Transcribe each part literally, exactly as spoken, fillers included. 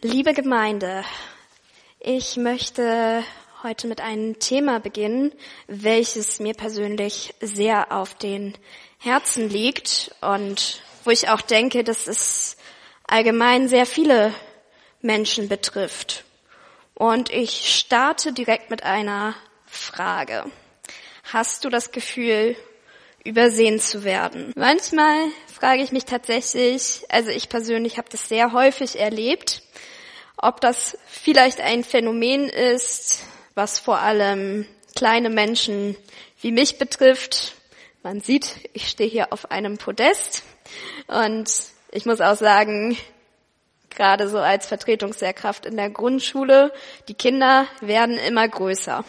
Liebe Gemeinde, ich möchte heute mit einem Thema beginnen, welches mir persönlich sehr auf den Herzen liegt und wo ich auch denke, dass es allgemein sehr viele Menschen betrifft. Und ich starte direkt mit einer Frage. Hast du das Gefühl, übersehen zu werden? Manchmal frage ich mich tatsächlich, also ich persönlich habe das sehr häufig erlebt, ob das vielleicht ein Phänomen ist, was vor allem kleine Menschen wie mich betrifft. Man sieht, ich stehe hier auf einem Podest und ich muss auch sagen, gerade so als Vertretungslehrkraft in der Grundschule, die Kinder werden immer größer.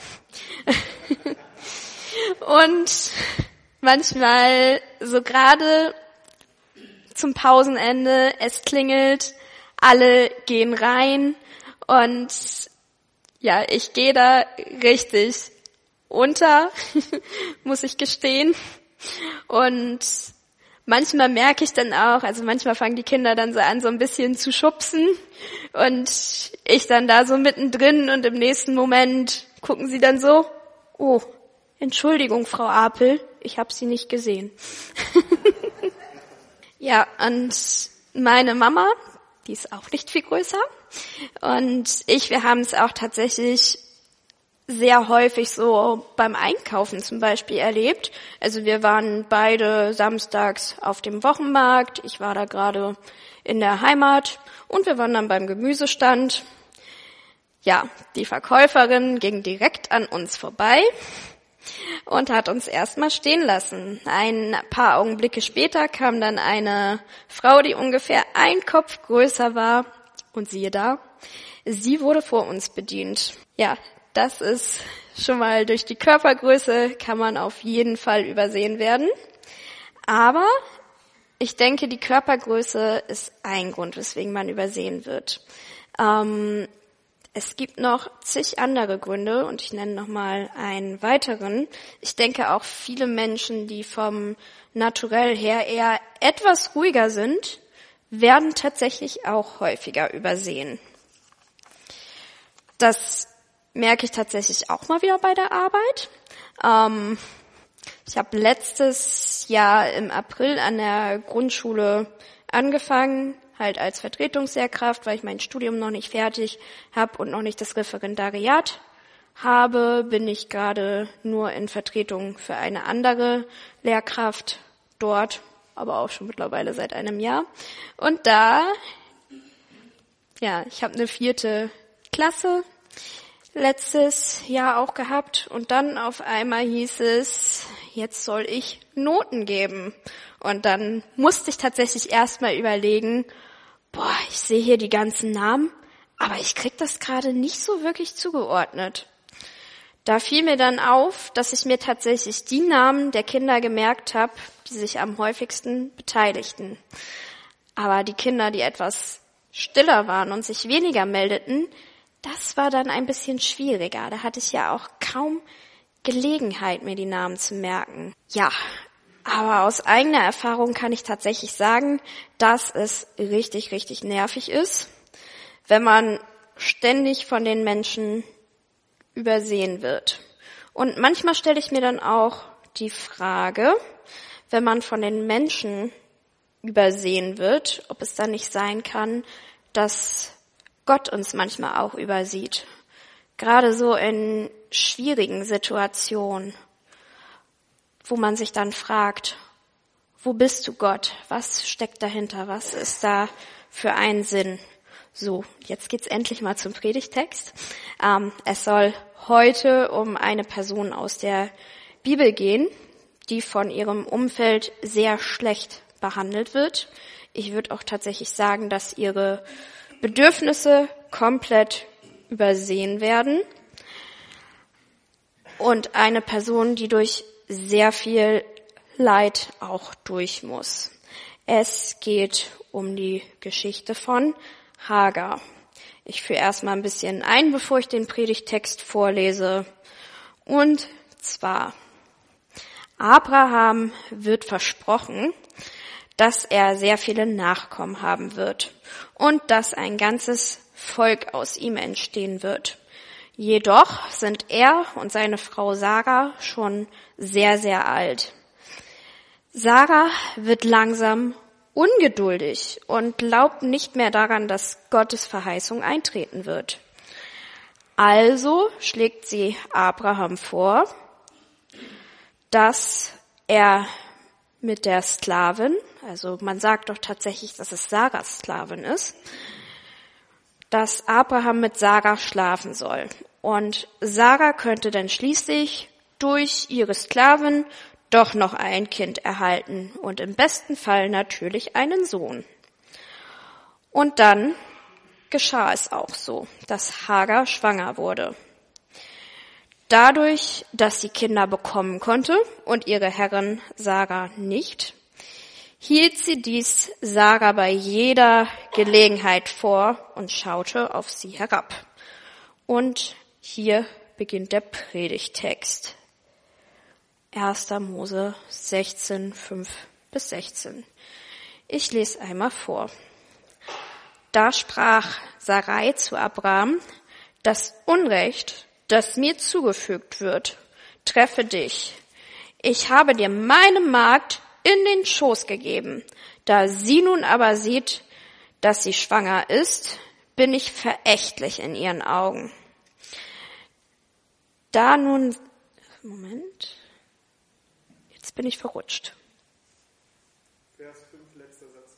Und manchmal so gerade zum Pausenende, es klingelt, alle gehen rein und ja, ich gehe da richtig unter, muss ich gestehen. Und manchmal merke ich dann auch, also manchmal fangen die Kinder dann so an, so ein bisschen zu schubsen und ich dann da so mittendrin und im nächsten Moment gucken sie dann so, oh, Entschuldigung, Frau Apel, ich habe Sie nicht gesehen. Ja, und meine Mama, die ist auch nicht viel größer. Und ich, wir haben es auch tatsächlich sehr häufig so beim Einkaufen zum Beispiel erlebt. Also wir waren beide samstags auf dem Wochenmarkt. Ich war da gerade in der Heimat und wir waren dann beim Gemüsestand. Ja, die Verkäuferin ging direkt an uns vorbei und hat uns erstmal stehen lassen. Ein paar Augenblicke später kam dann eine Frau, die ungefähr ein Kopf größer war. Und siehe da, sie wurde vor uns bedient. Ja, das ist schon mal durch die Körpergröße, kann man auf jeden Fall übersehen werden. Aber ich denke, die Körpergröße ist ein Grund, weswegen man übersehen wird. Ähm, Es gibt noch zig andere Gründe und ich nenne noch mal einen weiteren. Ich denke auch viele Menschen, die vom Naturell her eher etwas ruhiger sind, werden tatsächlich auch häufiger übersehen. Das merke ich tatsächlich auch mal wieder bei der Arbeit. Ähm, ich habe letztes Jahr im April an der Grundschule angefangen, halt als Vertretungslehrkraft, weil ich mein Studium noch nicht fertig habe und noch nicht das Referendariat habe, bin ich gerade nur in Vertretung für eine andere Lehrkraft dort, aber auch schon mittlerweile seit einem Jahr. Und da, ja, ich habe eine vierte Klasse letztes Jahr auch gehabt und dann auf einmal hieß es, jetzt soll ich Noten geben. Und dann musste ich tatsächlich erstmal überlegen, boah, ich sehe hier die ganzen Namen, aber ich krieg das gerade nicht so wirklich zugeordnet. Da fiel mir dann auf, dass ich mir tatsächlich die Namen der Kinder gemerkt habe, die sich am häufigsten beteiligten. Aber die Kinder, die etwas stiller waren und sich weniger meldeten, das war dann ein bisschen schwieriger. Da hatte ich ja auch kaum Gelegenheit, mir die Namen zu merken. Ja, aber aus eigener Erfahrung kann ich tatsächlich sagen, dass es richtig, richtig nervig ist, wenn man ständig von den Menschen übersehen wird. Und manchmal stelle ich mir dann auch die Frage, wenn man von den Menschen übersehen wird, ob es dann nicht sein kann, dass Gott uns manchmal auch übersieht. Gerade so in schwierigen Situationen, wo man sich dann fragt, wo bist du, Gott? Was steckt dahinter? Was ist da für ein Sinn? So, jetzt geht's endlich mal zum Predigtext. Ähm, es soll heute um eine Person aus der Bibel gehen, die von ihrem Umfeld sehr schlecht behandelt wird. Ich würde auch tatsächlich sagen, dass ihre Bedürfnisse komplett übersehen werden. Und eine Person, die durch sehr viel Leid auch durch muss. Es geht um die Geschichte von Hagar. Ich führe erstmal ein bisschen ein, bevor ich den Predigtext vorlese. Und zwar, Abraham wird versprochen, dass er sehr viele Nachkommen haben wird und dass ein ganzes Volk aus ihm entstehen wird. Jedoch sind er und seine Frau Sarah schon sehr, sehr alt. Sarah wird langsam ungeduldig und glaubt nicht mehr daran, dass Gottes Verheißung eintreten wird. Also schlägt sie Abraham vor, dass er mit der Sklavin, also man sagt doch tatsächlich, dass es Sarahs Sklavin ist, dass Abraham mit Sarah schlafen soll. Und Sarah könnte dann schließlich durch ihre Sklavin doch noch ein Kind erhalten und im besten Fall natürlich einen Sohn. Und dann geschah es auch so, dass Hagar schwanger wurde. Dadurch, dass sie Kinder bekommen konnte und ihre Herrin Sarah nicht, hielt sie dies Sarah bei jeder Gelegenheit vor und schaute auf sie herab. Und hier beginnt der Predigttext. erster Mose sechzehn, fünf bis sechzehn. Ich lese einmal vor. Da sprach Sarai zu Abraham: Das Unrecht, das mir zugefügt wird, treffe dich. Ich habe dir meine Magd in den Schoß gegeben. Da sie nun aber sieht, dass sie schwanger ist, bin ich verächtlich in ihren Augen. Da nun, Moment, jetzt bin ich verrutscht. Vers fünf, letzter Satz.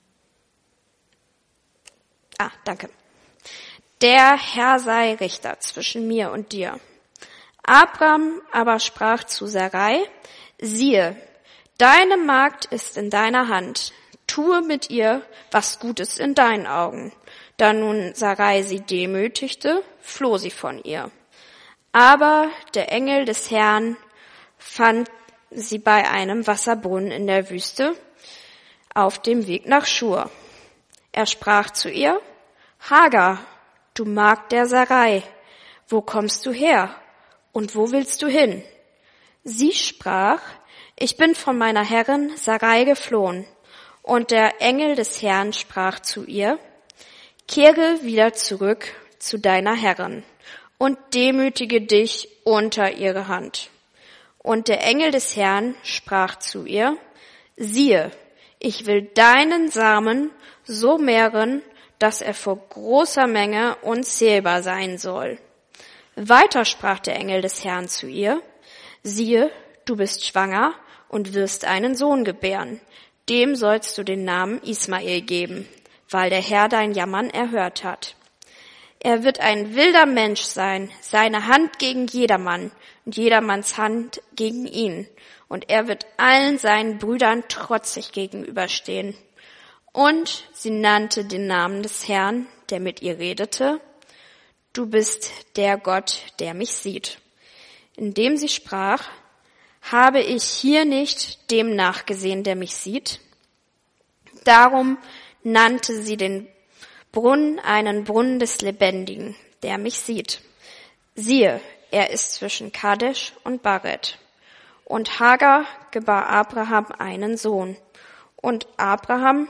Ah, danke. Der Herr sei Richter zwischen mir und dir. Abraham aber sprach zu Sarai: Siehe, deine Magd ist in deiner Hand. Tue mit ihr, was gut ist in deinen Augen. Da nun Sarai sie demütigte, floh sie von ihr. Aber der Engel des Herrn fand sie bei einem Wasserbrunnen in der Wüste auf dem Weg nach Schur. Er sprach zu ihr: Hagar, du Magd der Sarai, wo kommst du her und wo willst du hin? Sie sprach: Ich bin von meiner Herrin Sarai geflohen. Und der Engel des Herrn sprach zu ihr: Kehre wieder zurück zu deiner Herrin und demütige dich unter ihre Hand. Und der Engel des Herrn sprach zu ihr: Siehe, ich will deinen Samen so mehren, dass er vor großer Menge unzählbar sein soll. Weiter sprach der Engel des Herrn zu ihr: Siehe, du bist schwanger und wirst einen Sohn gebären. Dem sollst du den Namen Ismael geben, weil der Herr dein Jammern erhört hat. Er wird ein wilder Mensch sein, seine Hand gegen jedermann und jedermanns Hand gegen ihn. Und er wird allen seinen Brüdern trotzig gegenüberstehen. Und sie nannte den Namen des Herrn, der mit ihr redete: Du bist der Gott, der mich sieht. Indem sie sprach: Habe ich hier nicht dem nachgesehen, der mich sieht? Darum nannte sie den Brunnen einen Brunnen des Lebendigen, der mich sieht. Siehe, er ist zwischen Kadesh und Baret. Und Hagar gebar Abraham einen Sohn. Und Abraham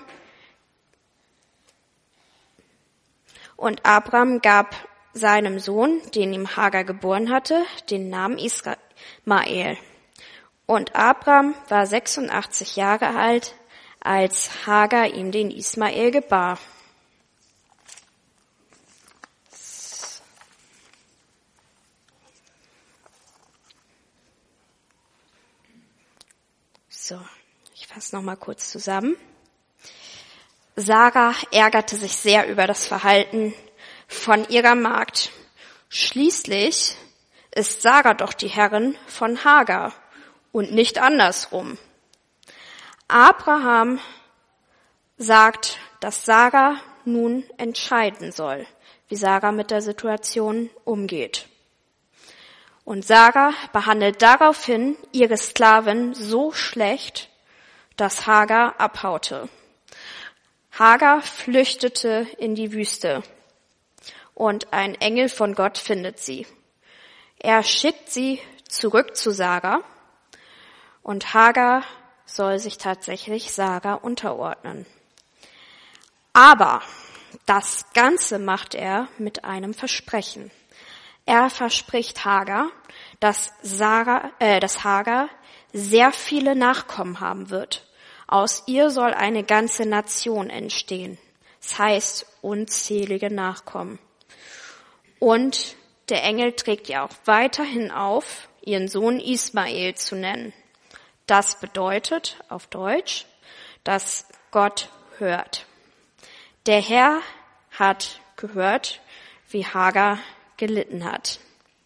Und Abraham gab seinem Sohn, den ihm Hagar geboren hatte, den Namen Ismael. Und Abraham war sechsundachtzig Jahre alt, als Hagar ihm den Ismael gebar. So, ich fasse noch mal kurz zusammen. Sarah ärgerte sich sehr über das Verhalten von ihrer Magd. Schließlich ist Sarah doch die Herrin von Hagar und nicht andersrum. Abraham sagt, dass Sarah nun entscheiden soll, wie Sarah mit der Situation umgeht. Und Sarah behandelt daraufhin ihre Sklavin so schlecht, dass Hagar abhaute. Hagar flüchtete in die Wüste und ein Engel von Gott findet sie. Er schickt sie zurück zu Sarah und Hagar soll sich tatsächlich Sarah unterordnen. Aber das Ganze macht er mit einem Versprechen. Er verspricht Hagar, dass, Sarah, äh, dass Hagar sehr viele Nachkommen haben wird. Aus ihr soll eine ganze Nation entstehen. Das heißt unzählige Nachkommen. Und der Engel trägt ihr auch weiterhin auf, ihren Sohn Ismael zu nennen. Das bedeutet auf Deutsch, dass Gott hört. Der Herr hat gehört, wie Hagar gelitten hat.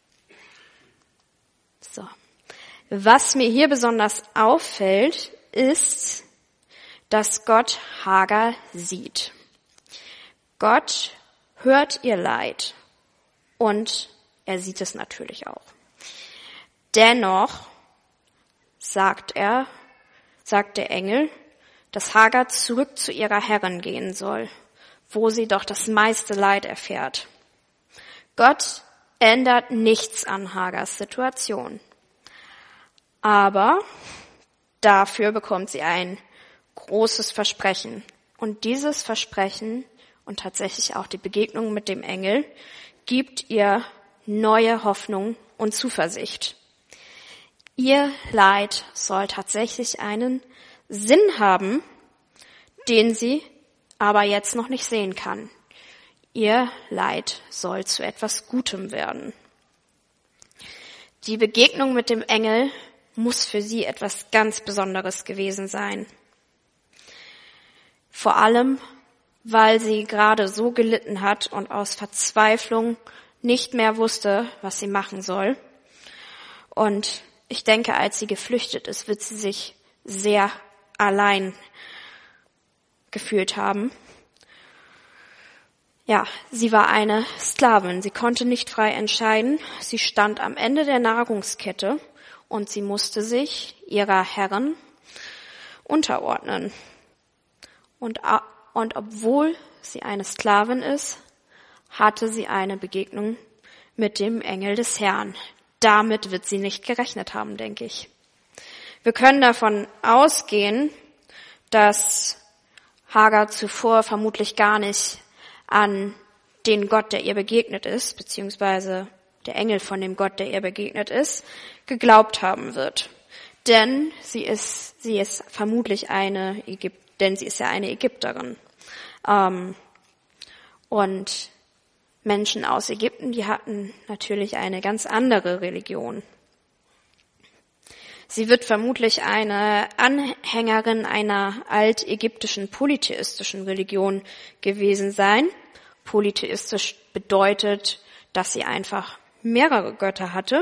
So. Was mir hier besonders auffällt, ist, dass Gott Hagar sieht. Gott hört ihr Leid und er sieht es natürlich auch. Dennoch sagt er, sagt der Engel, dass Hagar zurück zu ihrer Herrin gehen soll, wo sie doch das meiste Leid erfährt. Gott ändert nichts an Hagars Situation. Aber dafür bekommt sie ein großes Versprechen. Und dieses Versprechen und tatsächlich auch die Begegnung mit dem Engel gibt ihr neue Hoffnung und Zuversicht. Ihr Leid soll tatsächlich einen Sinn haben, den sie aber jetzt noch nicht sehen kann. Ihr Leid soll zu etwas Gutem werden. Die Begegnung mit dem Engel muss für sie etwas ganz Besonderes gewesen sein. Vor allem, weil sie gerade so gelitten hat und aus Verzweiflung nicht mehr wusste, was sie machen soll. Und ich denke, als sie geflüchtet ist, wird sie sich sehr allein gefühlt haben. Ja, sie war eine Sklavin. Sie konnte nicht frei entscheiden. Sie stand am Ende der Nahrungskette und sie musste sich ihrer Herrin unterordnen. Und, und obwohl sie eine Sklavin ist, hatte sie eine Begegnung mit dem Engel des Herrn. Damit wird sie nicht gerechnet haben, denke ich. Wir können davon ausgehen, dass Hagar zuvor vermutlich gar nicht an den Gott, der ihr begegnet ist, beziehungsweise der Engel von dem Gott, der ihr begegnet ist, geglaubt haben wird. Denn sie ist, sie ist vermutlich eine Ägypterin, denn sie ist ja eine Ägypterin. Ähm, und Menschen aus Ägypten, die hatten natürlich eine ganz andere Religion. Sie wird vermutlich eine Anhängerin einer altägyptischen polytheistischen Religion gewesen sein. Polytheistisch bedeutet, dass sie einfach mehrere Götter hatte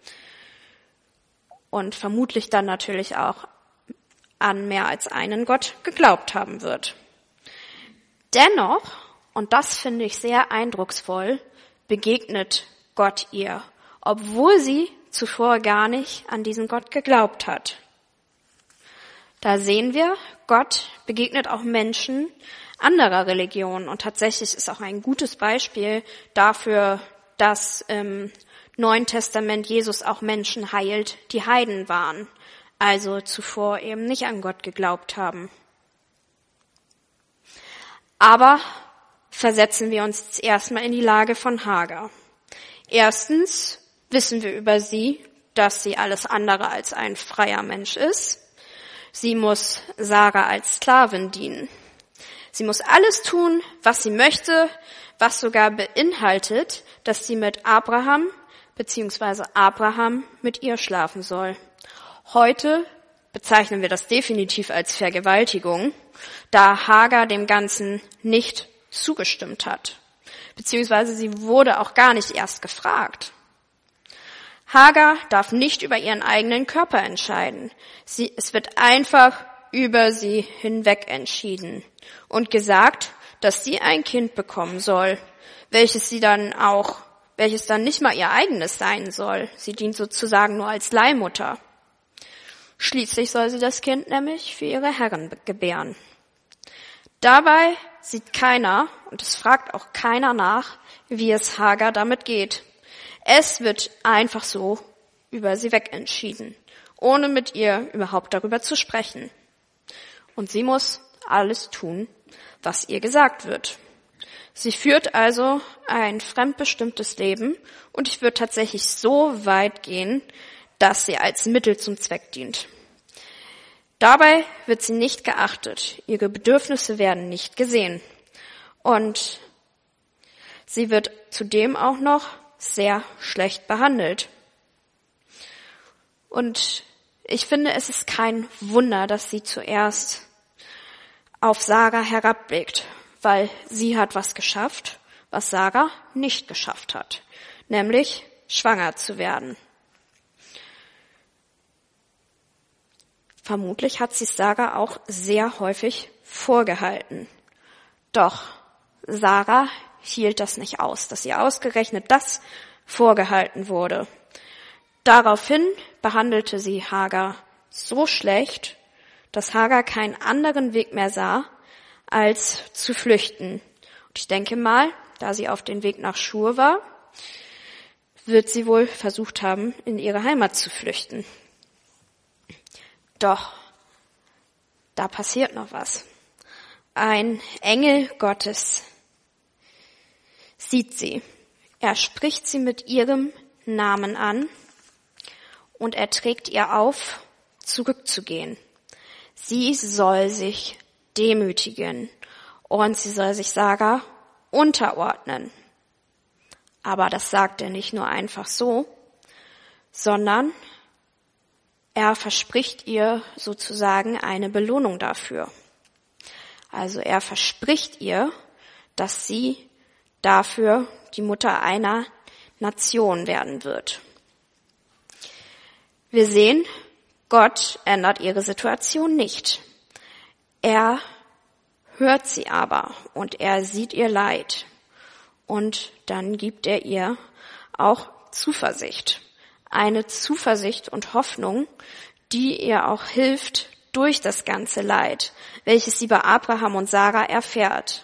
und vermutlich dann natürlich auch an mehr als einen Gott geglaubt haben wird. Dennoch, und das finde ich sehr eindrucksvoll, begegnet Gott ihr, obwohl sie zuvor gar nicht an diesen Gott geglaubt hat. Da sehen wir, Gott begegnet auch Menschen anderer Religionen und tatsächlich ist auch ein gutes Beispiel dafür, dass im Neuen Testament Jesus auch Menschen heilt, die Heiden waren, also zuvor eben nicht an Gott geglaubt haben. Aber versetzen wir uns jetzt erstmal in die Lage von Hagar. Erstens wissen wir über sie, dass sie alles andere als ein freier Mensch ist. Sie muss Sarah als Sklavin dienen. Sie muss alles tun, was sie möchte, was sogar beinhaltet, dass sie mit Abraham bzw. Abraham mit ihr schlafen soll. Heute bezeichnen wir das definitiv als Vergewaltigung, da Hagar dem Ganzen nicht zugestimmt hat. Beziehungsweise sie wurde auch gar nicht erst gefragt. Hagar darf nicht über ihren eigenen Körper entscheiden. Sie, es wird einfach über sie hinweg entschieden und gesagt, dass sie ein Kind bekommen soll, welches sie dann auch, welches dann nicht mal ihr eigenes sein soll. Sie dient sozusagen nur als Leihmutter. Schließlich soll sie das Kind nämlich für ihre Herrin gebären. Dabei sieht keiner, und es fragt auch keiner nach, wie es Hagar damit geht. Es wird einfach so über sie weg entschieden, ohne mit ihr überhaupt darüber zu sprechen. Und sie muss alles tun, was ihr gesagt wird. Sie führt also ein fremdbestimmtes Leben und ich würde tatsächlich so weit gehen, dass sie als Mittel zum Zweck dient. Dabei wird sie nicht geachtet, ihre Bedürfnisse werden nicht gesehen und sie wird zudem auch noch sehr schlecht behandelt. Und ich finde, es ist kein Wunder, dass sie zuerst auf Sarah herabblickt, weil sie hat was geschafft, was Sarah nicht geschafft hat, nämlich schwanger zu werden. Vermutlich hat sie Sarah auch sehr häufig vorgehalten. Doch Sarah hielt das nicht aus, dass ihr ausgerechnet das vorgehalten wurde. Daraufhin behandelte sie Hagar so schlecht, dass Hagar keinen anderen Weg mehr sah, als zu flüchten. Und ich denke mal, da sie auf dem Weg nach Schur war, wird sie wohl versucht haben, in ihre Heimat zu flüchten. Doch, da passiert noch was. Ein Engel Gottes sieht sie. Er spricht sie mit ihrem Namen an und er trägt ihr auf, zurückzugehen. Sie soll sich demütigen und sie soll sich Sarah unterordnen. Aber das sagt er nicht nur einfach so, sondern er verspricht ihr sozusagen eine Belohnung dafür. Also er verspricht ihr, dass sie dafür die Mutter einer Nation werden wird. Wir sehen, Gott ändert ihre Situation nicht. Er hört sie aber und er sieht ihr Leid. Und dann gibt er ihr auch Zuversicht. Eine Zuversicht und Hoffnung, die ihr auch hilft durch das ganze Leid, welches sie bei Abraham und Sarah erfährt.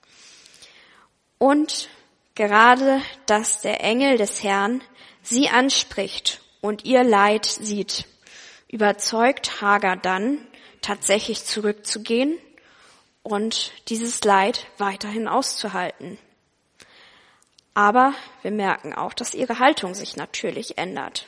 Und gerade, dass der Engel des Herrn sie anspricht und ihr Leid sieht, überzeugt Hagar dann, tatsächlich zurückzugehen und dieses Leid weiterhin auszuhalten. Aber wir merken auch, dass ihre Haltung sich natürlich ändert.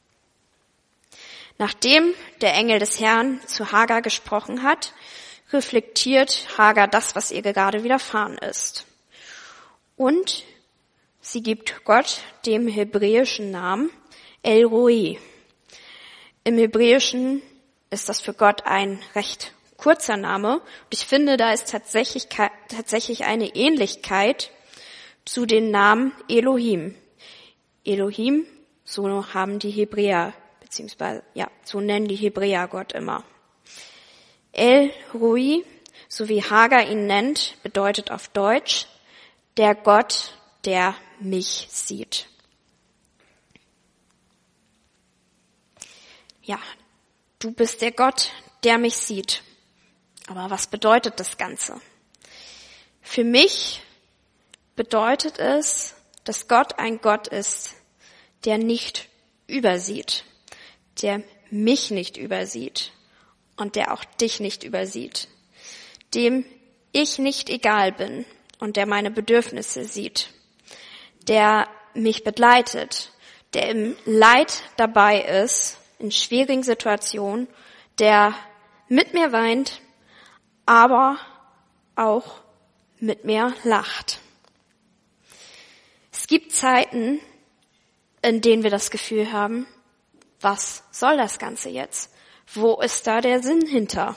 Nachdem der Engel des Herrn zu Hagar gesprochen hat, reflektiert Hagar das, was ihr gerade widerfahren ist. Und sie gibt Gott dem hebräischen Namen El Roi. Im Hebräischen ist das für Gott ein recht kurzer Name. Und ich finde, da ist tatsächlich, tatsächlich eine Ähnlichkeit zu den Namen Elohim. Elohim, so haben die Hebräer, beziehungsweise, ja, so nennen die Hebräer Gott immer. El Roi, so wie Hagar ihn nennt, bedeutet auf Deutsch, der Gott, der mich sieht. Ja, du bist der Gott, der mich sieht. Aber was bedeutet das Ganze? Für mich bedeutet es, dass Gott ein Gott ist, der nicht übersieht, der mich nicht übersieht und der auch dich nicht übersieht, dem ich nicht egal bin und der meine Bedürfnisse sieht, der mich begleitet, der im Leid dabei ist, in schwierigen Situationen, der mit mir weint, aber auch mit mir lacht. Es gibt Zeiten, in denen wir das Gefühl haben, was soll das Ganze jetzt? Wo ist da der Sinn hinter?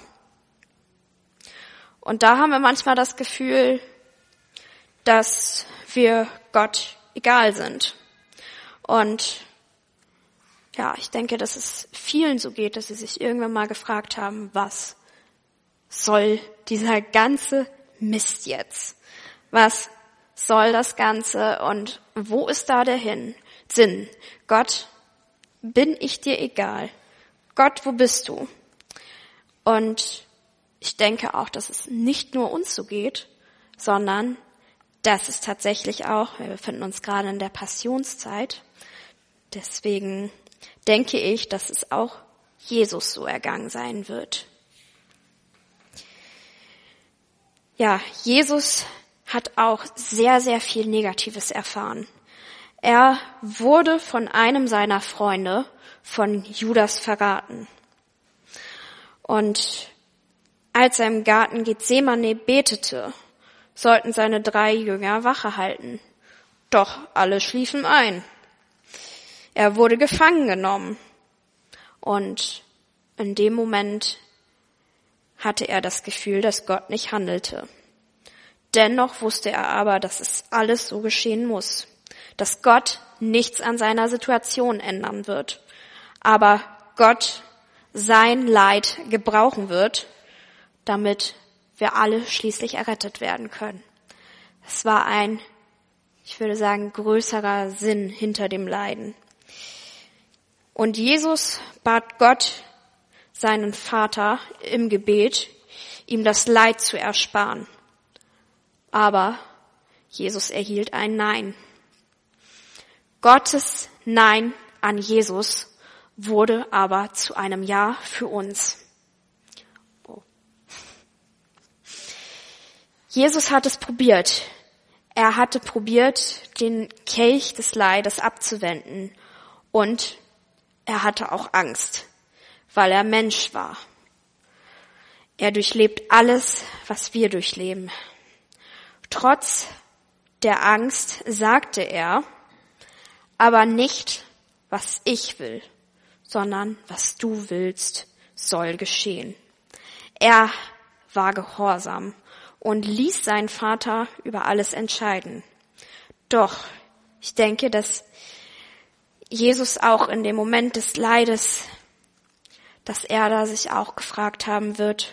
Und da haben wir manchmal das Gefühl, dass wir Gott egal sind. Und ja, ich denke, dass es vielen so geht, dass sie sich irgendwann mal gefragt haben, was soll dieser ganze Mist jetzt? Was soll das Ganze und wo ist da der Hin? Sinn? Gott, bin ich dir egal? Gott, wo bist du? Und ich denke auch, dass es nicht nur uns so geht, sondern dass es tatsächlich auch, wir befinden uns gerade in der Passionszeit, deswegen denke ich, dass es auch Jesus so ergangen sein wird. Ja, Jesus hat auch sehr, sehr viel Negatives erfahren. Er wurde von einem seiner Freunde, von Judas, verraten. Und als er im Garten Gethsemane betete, sollten seine drei Jünger Wache halten. Doch alle schliefen ein. Er wurde gefangen genommen. Und in dem Moment hatte er das Gefühl, dass Gott nicht handelte. Dennoch wusste er aber, dass es alles so geschehen muss, dass Gott nichts an seiner Situation ändern wird, aber Gott sein Leid gebrauchen wird, damit wir alle schließlich errettet werden können. Es war ein, ich würde sagen, größerer Sinn hinter dem Leiden. Und Jesus bat Gott, seinen Vater, im Gebet, ihm das Leid zu ersparen. Aber Jesus erhielt ein Nein. Gottes Nein an Jesus wurde aber zu einem Ja für uns. Oh. Jesus hat es probiert. Er hatte probiert, den Kelch des Leides abzuwenden. Und er hatte auch Angst, weil er Mensch war. Er durchlebt alles, was wir durchleben. Trotz der Angst sagte er, aber nicht, was ich will, sondern was du willst, soll geschehen. Er war gehorsam und ließ seinen Vater über alles entscheiden. Doch ich denke, dass Jesus auch in dem Moment des Leides, dass er da sich auch gefragt haben wird,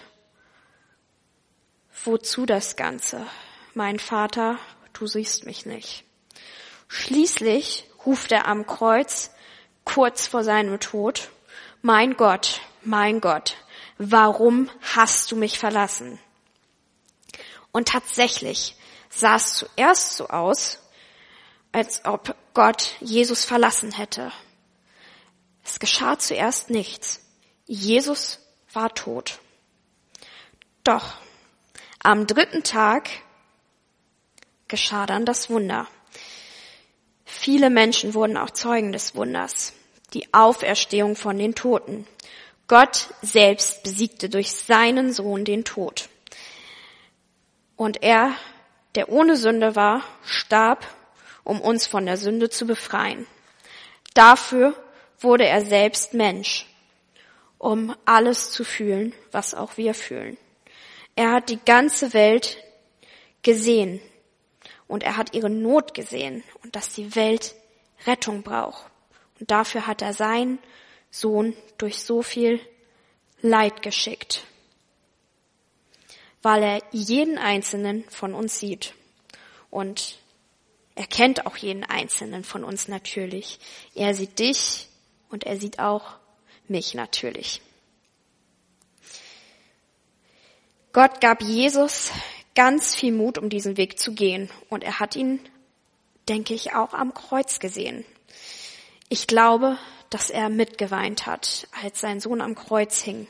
wozu das Ganze? Mein Vater, du siehst mich nicht. Schließlich ruft er am Kreuz, kurz vor seinem Tod, mein Gott, mein Gott, warum hast du mich verlassen? Und tatsächlich sah es zuerst so aus, als ob Gott Jesus verlassen hätte. Es geschah zuerst nichts. Jesus war tot. Doch am dritten Tag geschah dann das Wunder. Viele Menschen wurden auch Zeugen des Wunders, die Auferstehung von den Toten. Gott selbst besiegte durch seinen Sohn den Tod. Und er, der ohne Sünde war, starb, um uns von der Sünde zu befreien. Dafür wurde er selbst Mensch, um alles zu fühlen, was auch wir fühlen. Er hat die ganze Welt gesehen und er hat ihre Not gesehen und dass die Welt Rettung braucht. Und dafür hat er seinen Sohn durch so viel Leid geschickt, weil er jeden Einzelnen von uns sieht. Und er kennt auch jeden Einzelnen von uns natürlich. Er sieht dich und er sieht auch mich natürlich. Gott gab Jesus ganz viel Mut, um diesen Weg zu gehen. Und er hat ihn, denke ich, auch am Kreuz gesehen. Ich glaube, dass er mitgeweint hat, als sein Sohn am Kreuz hing.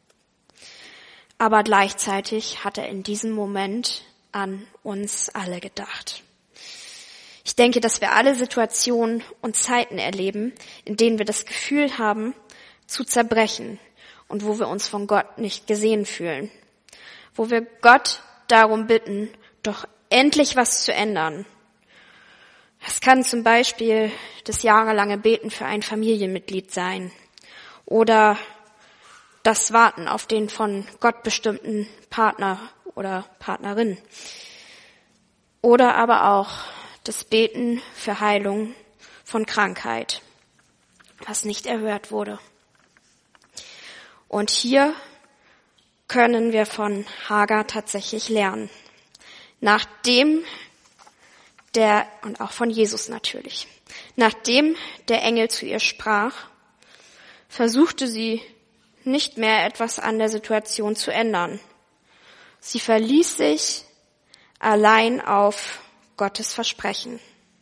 Aber gleichzeitig hat er in diesem Moment an uns alle gedacht. Ich denke, dass wir alle Situationen und Zeiten erleben, in denen wir das Gefühl haben, zu zerbrechen und wo wir uns von Gott nicht gesehen fühlen. Wo wir Gott darum bitten, doch endlich was zu ändern. Es kann zum Beispiel das jahrelange Beten für ein Familienmitglied sein oder das Warten auf den von Gott bestimmten Partner oder Partnerin. Oder aber auch das Beten für Heilung von Krankheit, was nicht erhört wurde. Und hier können wir von Hagar tatsächlich lernen. Nachdem der, und auch von Jesus natürlich, nachdem der Engel zu ihr sprach, versuchte sie nicht mehr etwas an der Situation zu ändern. Sie verließ sich allein auf Gottes Versprechen.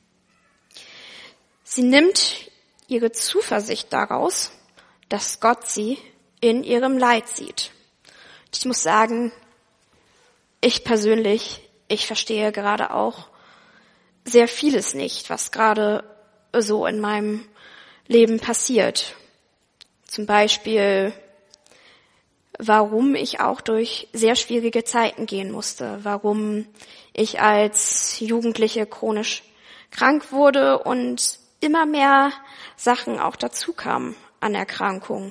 Sie nimmt ihre Zuversicht daraus, dass Gott sie in ihrem Leid sieht. Ich muss sagen, ich persönlich, ich verstehe gerade auch sehr vieles nicht, was gerade so in meinem Leben passiert. Zum Beispiel, warum ich auch durch sehr schwierige Zeiten gehen musste, warum ich als Jugendliche chronisch krank wurde und immer mehr Sachen auch dazu kamen an Erkrankungen.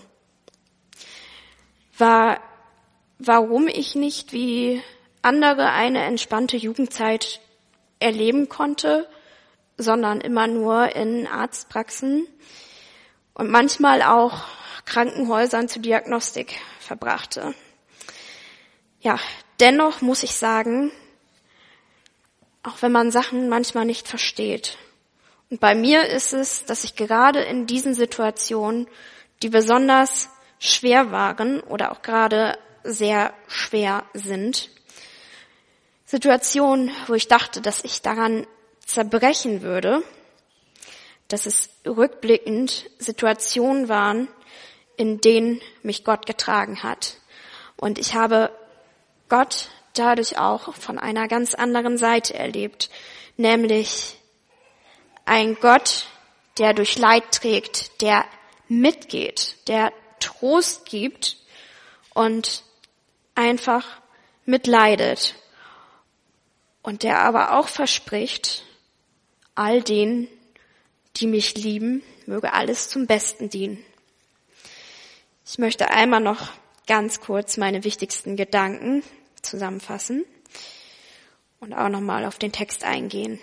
War, warum ich nicht wie andere eine entspannte Jugendzeit erleben konnte, sondern immer nur in Arztpraxen und manchmal auch Krankenhäusern zur Diagnostik verbrachte. Ja, dennoch muss ich sagen, auch wenn man Sachen manchmal nicht versteht. Und bei mir ist es, dass ich gerade in diesen Situationen, die besonders schwer waren oder auch gerade sehr schwer sind, Situationen, wo ich dachte, dass ich daran zerbrechen würde, dass es rückblickend Situationen waren, in denen mich Gott getragen hat. Und ich habe Gott dadurch auch von einer ganz anderen Seite erlebt, nämlich ein Gott, der durch Leid trägt, der mitgeht, der Trost gibt und einfach mitleidet. Und der aber auch verspricht, all denen, die mich lieben, möge alles zum Besten dienen. Ich möchte einmal noch ganz kurz meine wichtigsten Gedanken zusammenfassen und auch nochmal auf den Text eingehen.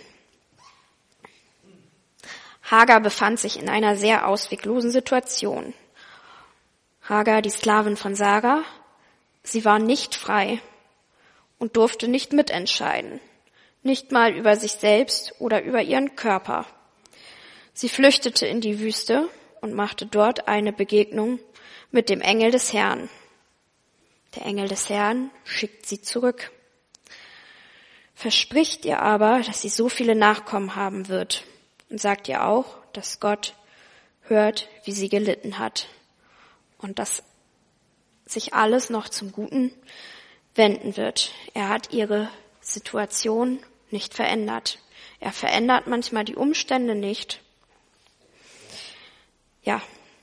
Hagar befand sich in einer sehr ausweglosen Situation. Hagar, die Sklavin von Sarah, sie war nicht frei und durfte nicht mitentscheiden, nicht mal über sich selbst oder über ihren Körper. Sie flüchtete in die Wüste und machte dort eine Begegnung mit dem Engel des Herrn. Der Engel des Herrn schickt sie zurück, verspricht ihr aber, dass sie so viele Nachkommen haben wird und sagt ihr auch, dass Gott hört, wie sie gelitten hat und dass sich alles noch zum Guten wenden wird. Er hat ihre Situation nicht verändert. Er verändert manchmal die Umstände nicht. Ja.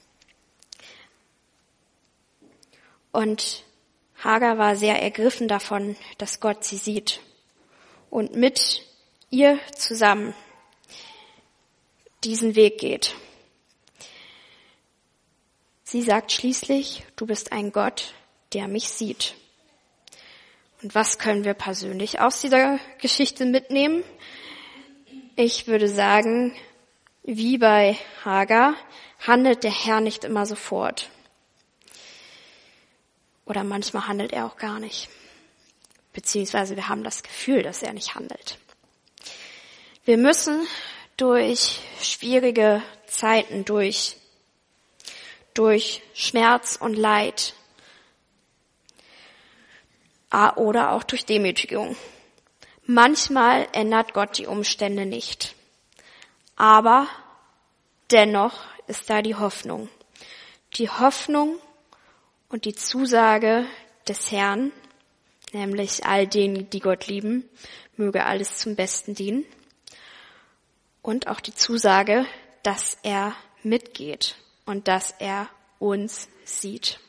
Und Hagar war sehr ergriffen davon, dass Gott sie sieht und mit ihr zusammen diesen Weg geht. Sie sagt schließlich, du bist ein Gott, der mich sieht. Und was können wir persönlich aus dieser Geschichte mitnehmen? Ich würde sagen, wie bei Hagar handelt der Herr nicht immer sofort. Oder manchmal handelt er auch gar nicht. Beziehungsweise wir haben das Gefühl, dass er nicht handelt. Wir müssen durch schwierige Zeiten durch, durch Schmerz und Leid oder auch durch Demütigung. Manchmal ändert Gott die Umstände nicht. Aber dennoch ist da die Hoffnung. Die Hoffnung und die Zusage des Herrn, nämlich all denen, die Gott lieben, möge alles zum Besten dienen. Und auch die Zusage, dass er mitgeht und dass er uns sieht.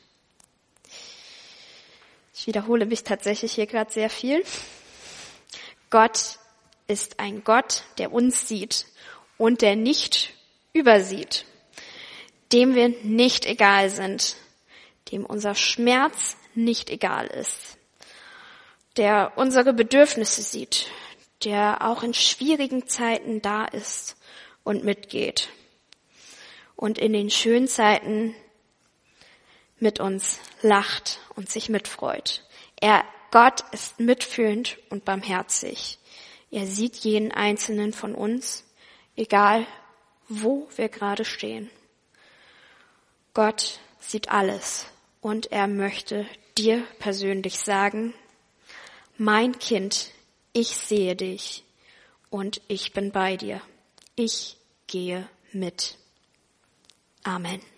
Ich wiederhole mich tatsächlich hier gerade sehr viel. Gott ist ein Gott, der uns sieht und der nicht übersieht, dem wir nicht egal sind, dem unser Schmerz nicht egal ist, der unsere Bedürfnisse sieht, der auch in schwierigen Zeiten da ist und mitgeht und in den schönen Zeiten mit uns lacht und sich mitfreut. Er, Gott ist mitfühlend und barmherzig. Er sieht jeden einzelnen von uns, egal wo wir gerade stehen. Gott sieht alles und er möchte dir persönlich sagen, mein Kind, ich sehe dich und ich bin bei dir. Ich gehe mit. Amen.